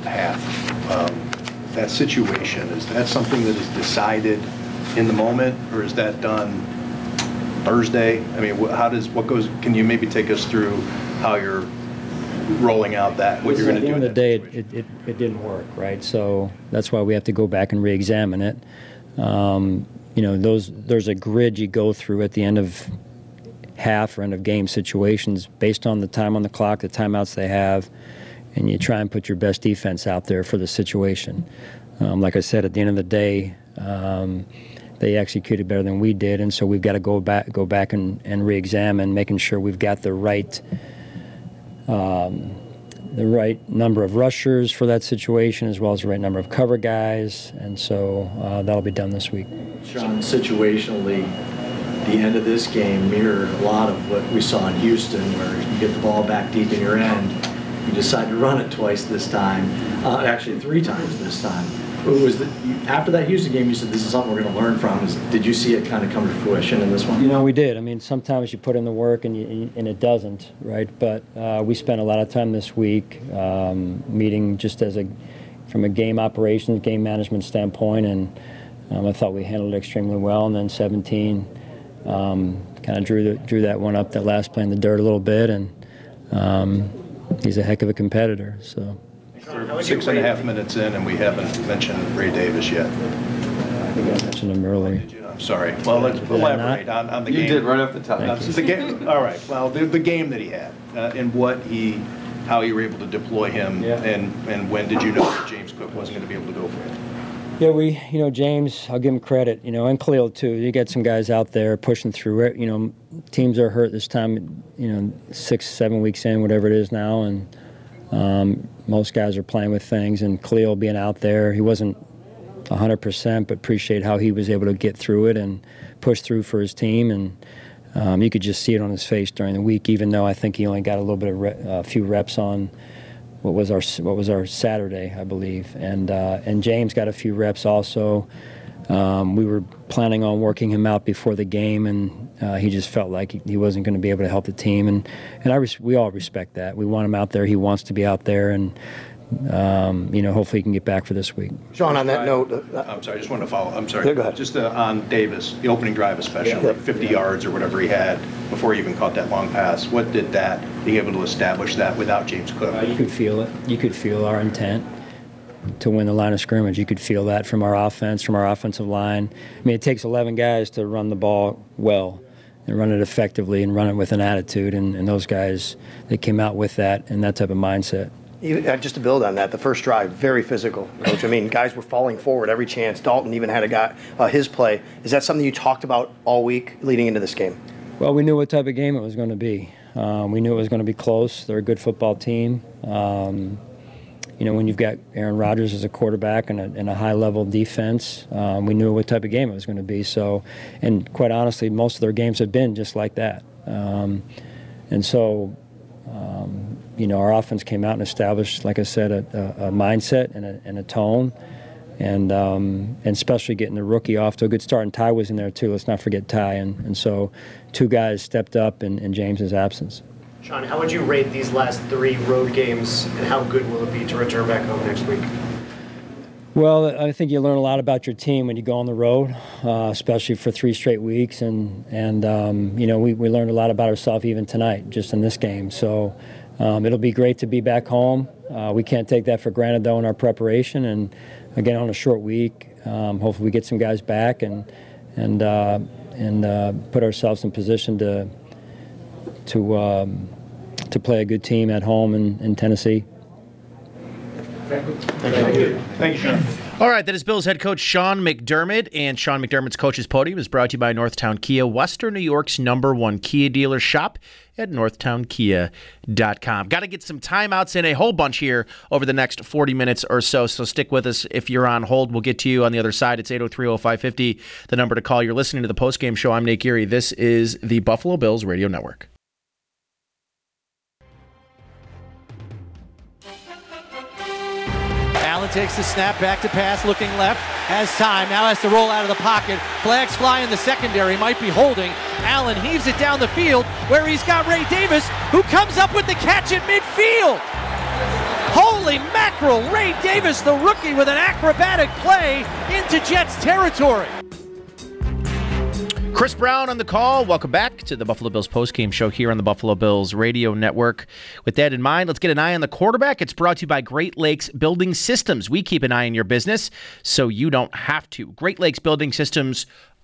half. That situation, is that something that is decided in the moment, or is that done Thursday? I mean, can you maybe take us through how you're rolling out what you're going to do? At the end of the day, it didn't work, right? So that's why we have to go back and re-examine it. There's a grid you go through at the end of half or end of game situations based on the time on the clock, the timeouts they have, and you try and put your best defense out there for the situation. Like I said, at the end of the day, they executed better than we did, and so we've got to go back and re-examine, making sure we've got the right the right number of rushers for that situation, as well as the right number of cover guys, and so that'll be done this week. Sean, situationally, the end of this game mirrored a lot of what we saw in Houston, where you get the ball back deep in your end, you decide to run it twice this time, actually 3 times this time. After that Houston game, you said this is something we're going to learn from. Did you see it kind of come to fruition in this one? You know, we did. I mean, sometimes you put in the work and it doesn't, right? But we spent a lot of time this week meeting just from a game operations, game management standpoint, and I thought we handled it extremely well. And then 17 kind of drew that one up, that last play in the dirt a little bit, and he's a heck of a competitor. So. We're 6.5 minutes in, and we haven't mentioned Ray Davis yet. I think I mentioned him earlier. I'm sorry. Well, let's elaborate on the game. You did right off the top. The game. All right. Well, the game that he had and how you were able to deploy him, and when did you know that James Cook wasn't going to be able to go for it? Yeah, James, I'll give him credit, and Khalil too. You get some guys out there pushing through it. Teams are hurt this time, 6-7 weeks in, whatever it is now, and most guys are playing with things, and Khalil being out there, he wasn't 100%, but appreciate how he was able to get through it and push through for his team, and you could just see it on his face during the week, even though I think he only got a little bit of a few reps on what was our Saturday, I believe, and James got a few reps also. We were planning on working him out before the game, and he just felt like he wasn't going to be able to help the team, and we all respect that. We want him out there. He wants to be out there, and hopefully he can get back for this week. Sean, on that note, I'm sorry, I just wanted to follow. I'm sorry. Yeah, go ahead. Just on Davis, the opening drive especially, 50 yards or whatever he had before he even caught that long pass. What did that, being able to establish that without James Cook? You could feel it. You could feel our intent to win the line of scrimmage. You could feel that from our offense, from our offensive line. I mean, it takes 11 guys to run the ball well and run it effectively and run it with an attitude, and those guys, they came out with that and that type of mindset. Just to build on that, the first drive, very physical, Coach. I mean, guys were falling forward every chance. Dalton even had a guy, his play. Is that something you talked about all week leading into this game? Well, we knew what type of game it was going to be. We knew it was going to be close. They're a good football team. When you've got Aaron Rodgers as a quarterback and a high-level defense, we knew what type of game it was going to be. So, and quite honestly, most of their games have been just like that. Our offense came out and established, like I said, a mindset and a tone, and especially getting the rookie off to a good start. And Ty was in there too. Let's not forget Ty. And so 2 guys stepped up in James's absence. Sean, how would you rate these last 3 road games, and how good will it be to return back home next week? Well, I think you learn a lot about your team when you go on the road, especially for 3 straight weeks. And we learned a lot about ourselves even tonight, just in this game. So it'll be great to be back home. We can't take that for granted, though, in our preparation. And, again, on a short week, hopefully we get some guys back and put ourselves in position to play a good team at home in Tennessee. Thank you. Thank you, Sean. All right, that is Bills head coach Sean McDermott, and Sean McDermott's Coach's Podium is brought to you by Northtown Kia, Western New York's #1 Kia dealer. Shop at northtownkia.com. Got to get some timeouts in, a whole bunch here over the next 40 minutes or so stick with us. If you're on hold, we'll get to you on the other side. It's 803-0550, the number to call. You're listening to the postgame show. I'm Nate Geary. This is the Buffalo Bills Radio Network. Allen takes the snap, back to pass, looking left, has time, now has to roll out of the pocket. Flags fly in the secondary, might be holding. Allen heaves it down the field where he's got Ray Davis, who comes up with the catch at midfield. Holy mackerel, Ray Davis, the rookie, with an acrobatic play into Jets territory. Chris Brown on the call. Welcome back to the Buffalo Bills postgame show here on the Buffalo Bills Radio Network. With that in mind, let's get an eye on the quarterback. It's brought to you by Great Lakes Building Systems. We keep an eye on your business so you don't have to. Great Lakes Building Systems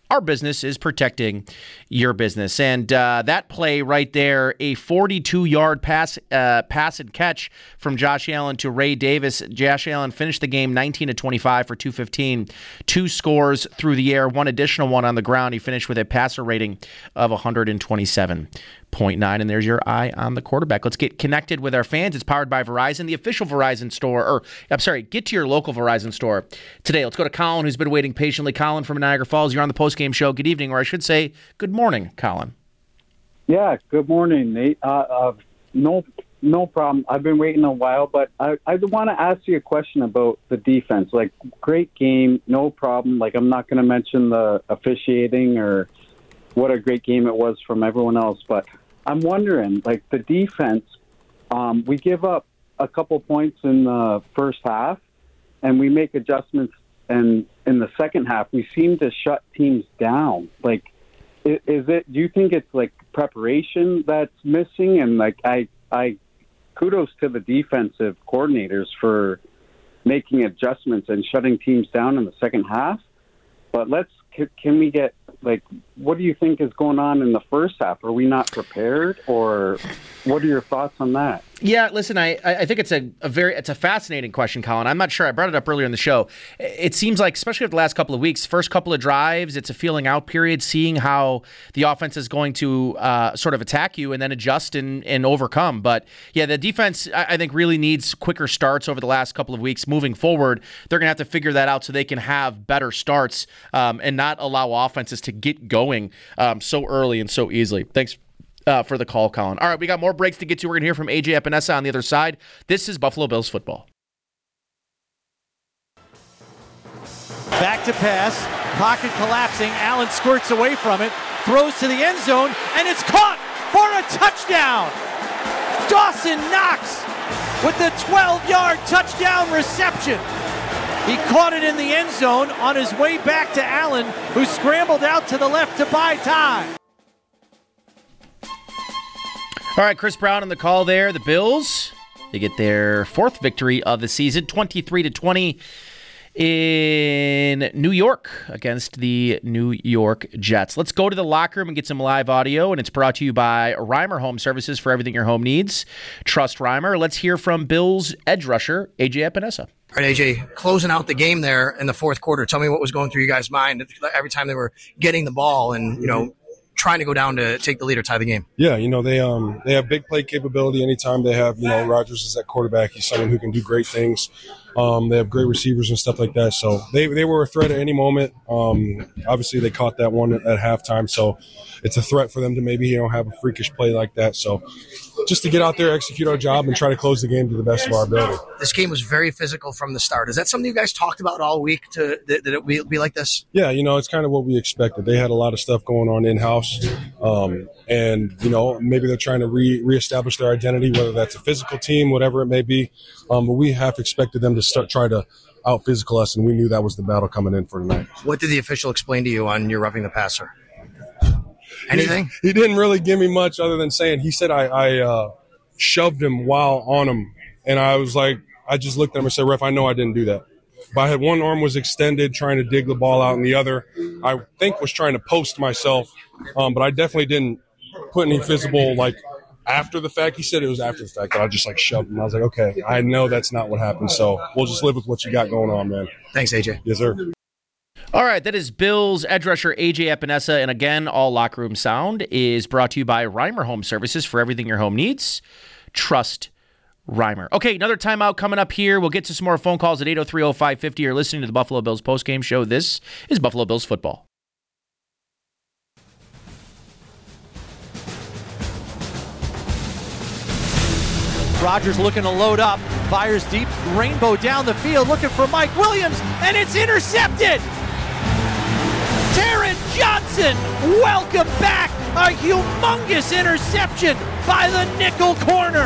Our business is protecting your business. And that play right there, a 42-yard pass and catch from Josh Allen to Ray Davis. Josh Allen finished the game 19-25 for 215, 2 scores through the air, 1 additional one on the ground. He finished with a passer rating of 127.9. And there's your eye on the quarterback. Let's get connected with our fans. It's powered by Verizon, the official Verizon store, get to your local Verizon store today. Let's go to Colin, who's been waiting patiently. Colin from Niagara Falls, you're on the postgame show. Good evening, or I should say good morning, Colin. Yeah, good morning, Nate. No problem. I've been waiting a while, but I want to ask you a question about the defense. Like, great game, no problem. Like, I'm not going to mention the officiating or what a great game it was from everyone else, but I'm wondering, like, the defense, we give up a couple points in the first half, and we make adjustments, and in the second half, we seem to shut teams down. Like, do you think it's, like, preparation that's missing? And, like, I kudos to the defensive coordinators for making adjustments and shutting teams down in the second half, but can we get, like, what do you think is going on in the first half? Are we not prepared, or what are your thoughts on that? Yeah, listen, I think it's a fascinating question, Colin. I'm not sure. I brought it up earlier in the show. It seems like, especially over the last couple of weeks, first couple of drives, it's a feeling out period, seeing how the offense is going to sort of attack you and then adjust and overcome. But yeah, the defense, I think, really needs quicker starts over the last couple of weeks. Moving forward, they're going to have to figure that out so they can have better starts and not allow offenses to get going so early and so easily. Thanks for the call, Colin. All right, we got more breaks to get to. We're going to hear from AJ Epinesa on the other side. This is Buffalo Bills football. Back to pass, pocket collapsing. Allen squirts away from it, throws to the end zone, and it's caught for a touchdown. Dawson Knox with the 12-yard touchdown reception. He caught it in the end zone on his way back to Allen, who scrambled out to the left to buy time. All right, Chris Brown on the call there. The Bills, they get their 4th victory of the season, 23-20 in New York against the New York Jets. Let's go to the locker room and get some live audio, and it's brought to you by Reimer Home Services for everything your home needs. Trust Reimer. Let's hear from Bills edge rusher AJ Epinesa. All right, AJ, closing out the game there in the fourth quarter, tell me what was going through you guys' mind every time they were getting the ball and, trying to go down to take the lead or tie the game. Yeah, they have big play capability anytime they have, Rodgers is that quarterback. He's someone who can do great things. They have great receivers and stuff like that. So they were a threat at any moment. Obviously, they caught that one at halftime. So it's a threat for them to maybe, have a freakish play like that. So just to get out there, execute our job, and try to close the game to the best of our ability. This game was very physical from the start. Is that something you guys talked about all week, that it would be like this? Yeah, it's kind of what we expected. They had a lot of stuff going on in-house. And, maybe they're trying to reestablish their identity, whether that's a physical team, whatever it may be. But we have expected them to try to out-physical us, and we knew that was the battle coming in for tonight. What did the official explain to you on your roughing the passer? Anything? He didn't really give me much other than saying, he said I shoved him while on him. And I was like, I just looked at him and said, ref, I know I didn't do that. But I had one arm was extended trying to dig the ball out, and the other, I think, was trying to post myself. But I definitely didn't put any visible, after the fact. He said it was after the fact that I just, shoved him. I was like, okay, I know that's not what happened. So we'll just live with what you got going on, man. Thanks, AJ. Yes, sir. All right, that is Bills edge rusher AJ Epinesa. And again, all locker room sound is brought to you by Reimer Home Services for everything your home needs. Trust Reimer. Okay, another timeout coming up here. We'll get to some more phone calls at 803-0550. You're listening to the Buffalo Bills postgame show. This is Buffalo Bills football. Rodgers looking to load up, fires deep, rainbow down the field, looking for Mike Williams, and it's intercepted! Taron Johnson, welcome back! A humongous interception by the nickel corner!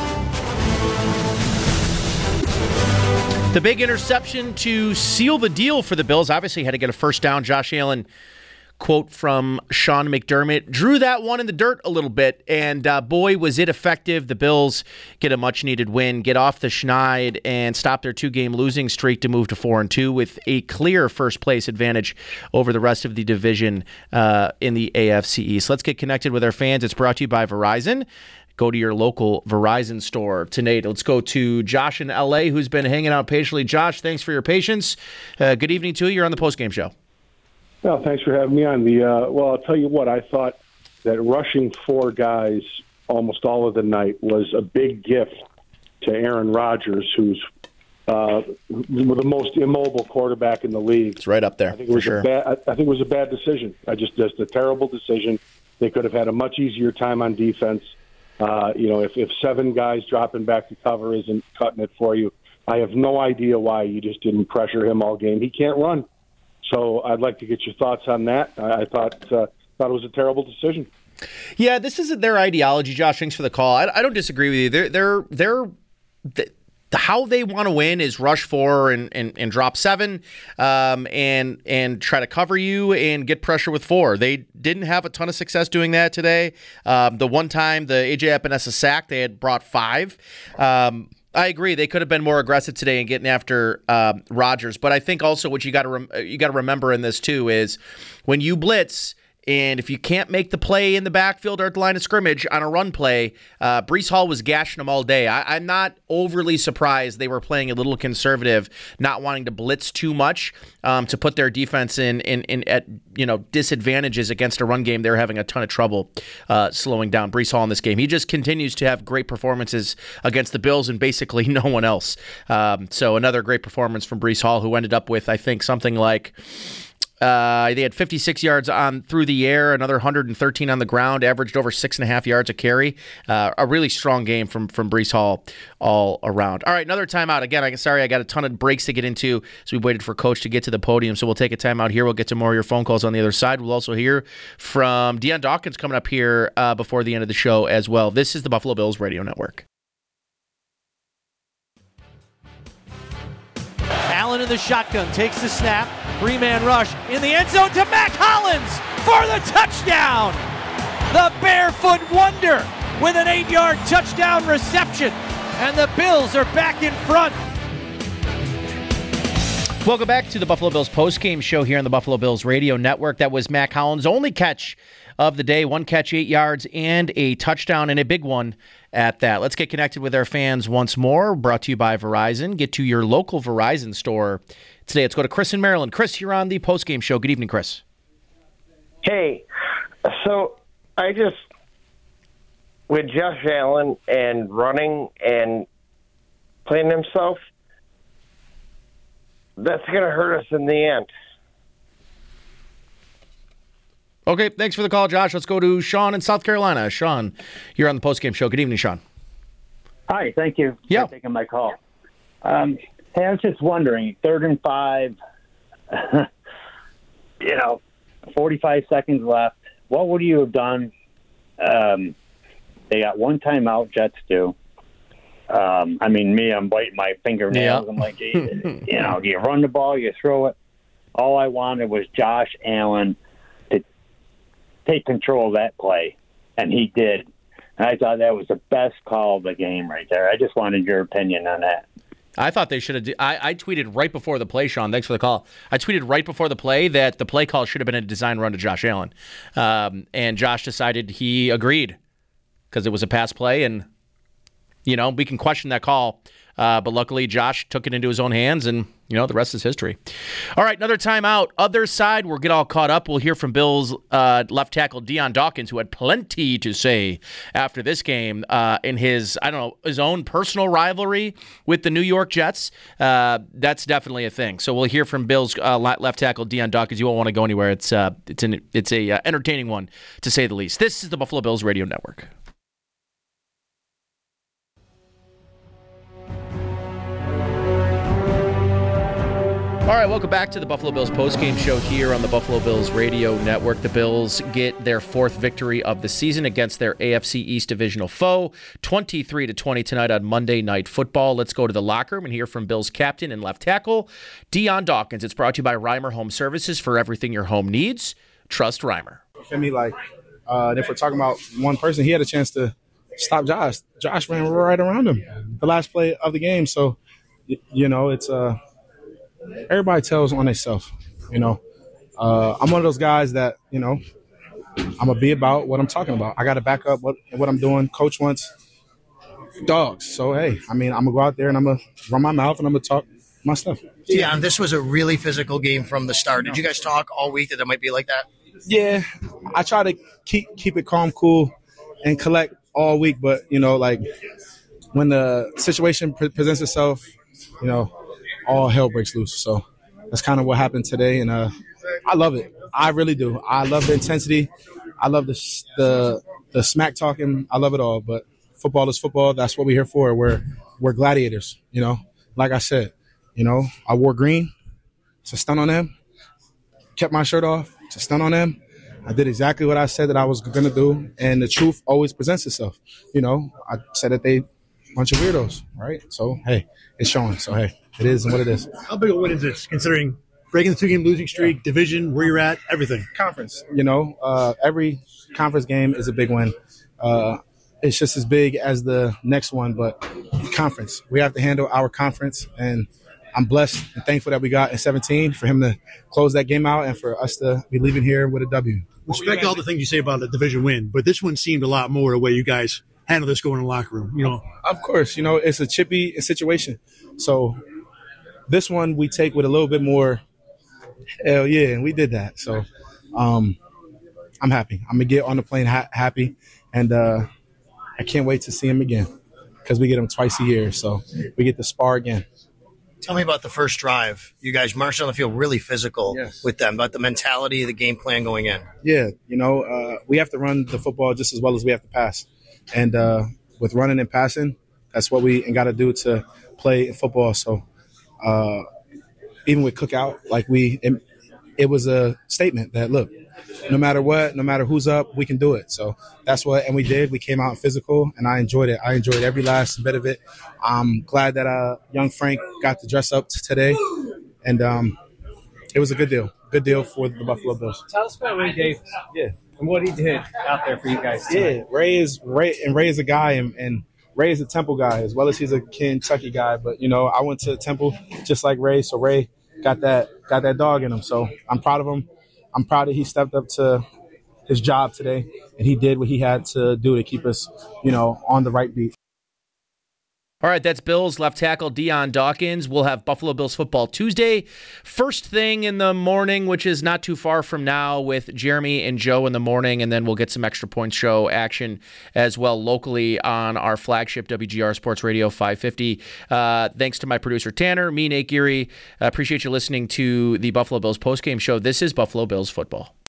The big interception to seal the deal for the Bills. Obviously had to get a first down. Josh Allen quote from Sean McDermott. Drew that one in the dirt a little bit, and boy, was it effective. The Bills get a much-needed win, get off the schneid, and stop their 2-game losing streak to move to 4-2 with a clear first-place advantage over the rest of the division in the AFC East. Let's get connected with our fans. It's brought to you by Verizon. Go to your local Verizon store tonight. Let's go to Josh in L.A., who's been hanging out patiently. Josh, thanks for your patience. Good evening to you. You're on the postgame show. Well, thanks for having me on. Well, I'll tell you what, I thought that rushing 4 guys almost all of the night was a big gift to Aaron Rodgers, who's the most immobile quarterback in the league. It's right up there, I think it was a bad decision. Just a terrible decision. They could have had a much easier time on defense. If 7 guys dropping back to cover isn't cutting it for you, I have no idea why you just didn't pressure him all game. He can't run. So I'd like to get your thoughts on that. I thought it was a terrible decision. Yeah, this isn't their ideology, Josh. Thanks for the call. I don't disagree with you. They're how they want to win is rush 4 and drop 7 and try to cover you and get pressure with 4. They didn't have a ton of success doing that today. The one time the A.J. Epinesa sack, they had brought 5. I agree. They could have been more aggressive today in getting after Rodgers. But I think also what you got to remember in this too is when you blitz, and if you can't make the play in the backfield or at the line of scrimmage on a run play, Breece Hall was gashing them all day. I'm not overly surprised they were playing a little conservative, not wanting to blitz too much to put their defense at disadvantages against a run game. They're having a ton of trouble slowing down Breece Hall in this game. He just continues to have great performances against the Bills and basically no one else. So another great performance from Breece Hall, who ended up with, I think, something like they had 56 yards on through the air, another 113 on the ground, averaged over 6.5 yards a carry. A really strong game from Breece Hall all around. All right, another timeout. Again, I got a ton of breaks to get into, so we waited for Coach to get to the podium. So we'll take a timeout here. We'll get to more of your phone calls on the other side. We'll also hear from Dion Dawkins coming up here before the end of the show as well. This is the Buffalo Bills Radio Network. Allen in the shotgun, takes the snap, 3-man rush in the end zone to Mack Hollins for the touchdown. The barefoot wonder with an 8-yard touchdown reception, and the Bills are back in front. Welcome back to the Buffalo Bills postgame show here on the Buffalo Bills Radio Network. That was Mack Hollins' only catch of the day. 1 catch, 8 yards, and a touchdown, and a big one at that. Let's get connected with our fans once more. Brought to you by Verizon. Get to your local Verizon store today. Let's go to Chris in Maryland. Chris, you're on the postgame show. Good evening, Chris. Hey, so I just, with Josh Allen and running and playing himself, that's going to hurt us in the end. Okay, thanks for the call, Josh. Let's go to Sean in South Carolina. Sean, you're on the postgame show. Good evening, Sean. Hi, thank you for taking my call. Hey, I was just wondering, 3rd and 5, 45 seconds left. What would you have done? They got 1 timeout, Jets do. I'm biting my fingernails. Yeah. I'm like, do you run the ball, you throw it? All I wanted was Josh Allen to take control of that play, and he did. And I thought that was the best call of the game right there. I just wanted your opinion on that. I thought they should have. I tweeted right before the play, Sean. Thanks for the call. I tweeted right before the play that the play call should have been a design run to Josh Allen. And Josh decided he agreed because it was a pass play, and we can question that call. But luckily, Josh took it into his own hands, and, the rest is history. All right, another timeout. Other side, we'll get all caught up. We'll hear from Bills left tackle Dion Dawkins, who had plenty to say after this game in his own personal rivalry with the New York Jets. That's definitely a thing. So we'll hear from Bills left tackle Dion Dawkins. You won't want to go anywhere. It's a entertaining one, to say the least. This is the Buffalo Bills Radio Network. All right, welcome back to the Buffalo Bills postgame show here on the Buffalo Bills Radio Network. The Bills get their 4th victory of the season against their AFC East divisional foe, 23-20 tonight on Monday Night Football. Let's go to the locker room and hear from Bills captain and left tackle Dion Dawkins. It's brought to you by Reimer Home Services for everything your home needs. trust Reimer. For me, like, if we're talking about one person, he had a chance to stop Josh. Josh ran right around him the last play of the game. So, it's everybody tells on themselves. I'm one of those guys that, I'm going to be about what I'm talking about. I got to back up what I'm doing. Coach wants dogs. So, hey, I'm going to go out there and I'm going to run my mouth and I'm going to talk my stuff. Deion, this was a really physical game from the start. Did you guys talk all week that it might be like that? Yeah, I try to keep it calm, cool, and collect all week. But, when the situation presents itself, all hell breaks loose. So that's kind of what happened today. And I love it. I really do. I love the intensity. I love the smack talking. I love it all. But football is football. That's what we're here for. We're gladiators, Like I said, I wore green to stun on them. Kept my shirt off to stun on them. I did exactly what I said that I was going to do. And the truth always presents itself. I said that they bunch of weirdos, right? So, hey, it's showing. So, hey, it is what it is. How big a win is this, considering breaking the 2-game losing streak, division, where you're at, everything? Conference. Every conference game is a big win. It's just as big as the next one, but conference. We have to handle our conference, and I'm blessed and thankful that we got in 17 for him to close that game out and for us to be leaving here with a W. Respect all the things you say about the division win, but this one seemed a lot more the way you guys handle this going in the locker room. Of course, it's a chippy situation. So this one we take with a little bit more, hell yeah, and we did that. So I'm happy. I'm going to get on the plane happy, and I can't wait to see him again because we get him twice a year. So we get to spar again. Tell me about the first drive. You guys marched on the field really physical with them, about the mentality of the game plan going in. Yeah, we have to run the football just as well as we have to pass. And with running and passing, that's what we got to do to play football. So even with Cookout, it was a statement that, look, no matter what, no matter who's up, we can do it. So that's what, and we did. We came out physical, and I enjoyed it. I enjoyed every last bit of it. I'm glad that young Frank got to dress up today, and it was a good deal. Good deal for the Buffalo Bills. Tell us about Ray Davis. Yeah. And what he did out there for you guys tonight. Yeah, Ray is a guy, and Ray is a Temple guy as well as he's a Kentucky guy. But I went to Temple just like Ray, so Ray got that dog in him. So I'm proud of him. I'm proud that he stepped up to his job today, and he did what he had to do to keep us, on the right beat. All right, that's Bills left tackle Deion Dawkins. We'll have Buffalo Bills football Tuesday, first thing in the morning, which is not too far from now, with Jeremy and Joe in the morning, and then we'll get some Extra Point Show action as well locally on our flagship WGR Sports Radio 550. Thanks to my producer Tanner, me, Nate Geary. Appreciate you listening to the Buffalo Bills postgame show. This is Buffalo Bills football.